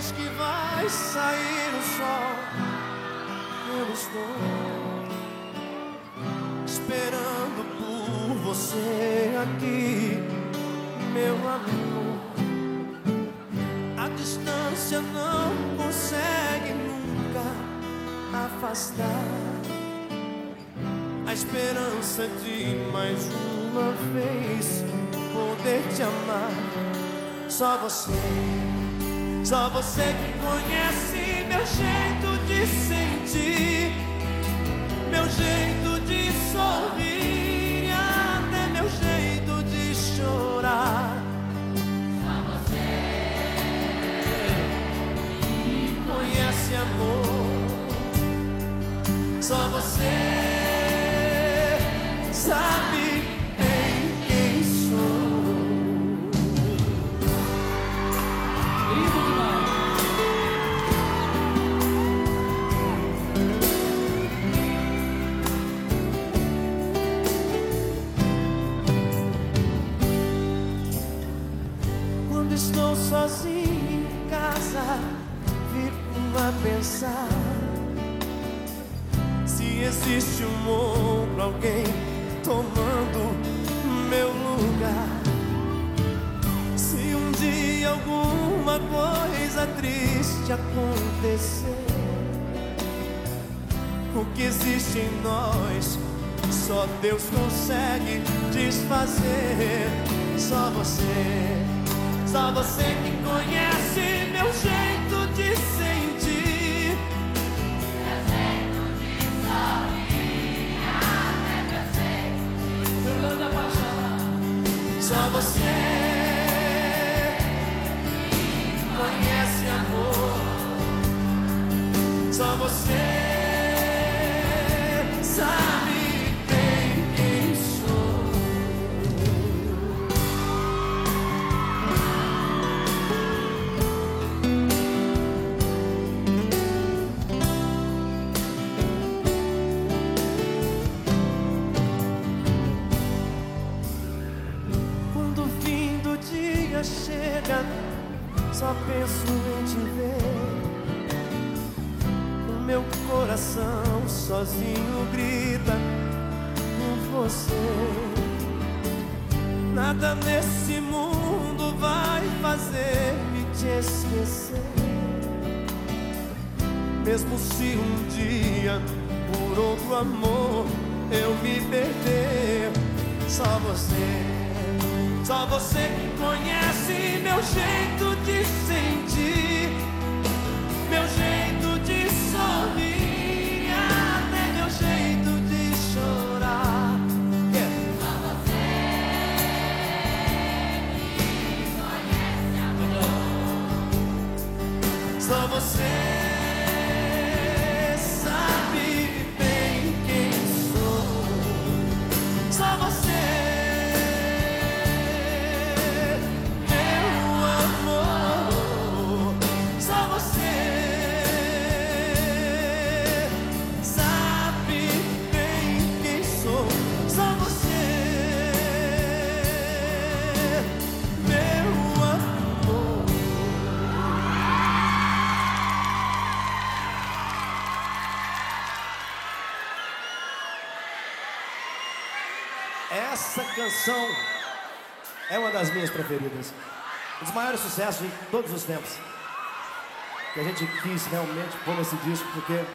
vez que vai sair o sol, eu estou esperando por você aqui, meu amor. A distância não consegue nunca afastar a esperança de mais uma vez poder te amar. Só você que conhece meu jeito de sentir, meu jeito de sorrir, até meu jeito de chorar. Só você que conhece amor. Só você sabe em quem sou. lindo demais. Quando estou sozinho em casa, fico a pensar se existe um outro alguém tomando meu lugar. Se um dia alguma coisa triste acontecer, o que existe em nós só Deus consegue desfazer. Só você que conhece meu jeito de sentir, Meu jeito de sorrir, até meu jeito de jogando a paixão. Só você conhece amor. Só você sabe bem quem sou. Quando o fim do dia chega, só penso em te ver. O meu coração sozinho grita por você. Nada nesse mundo vai fazer-me te esquecer, mesmo se um dia por outro amor eu me perder. Só você que conhece meu jeito de sentir, meu jeito de sorrir, até meu jeito de chorar. Só você que conhece amor. Só você sabe bem quem sou. Só você, meu amor. Só você sabe bem quem sou. Só você, meu amor. Essa canção é uma das minhas preferidas. Um dos maiores sucessos de todos os tempos. Que a gente quis realmente pôr nesse disco porque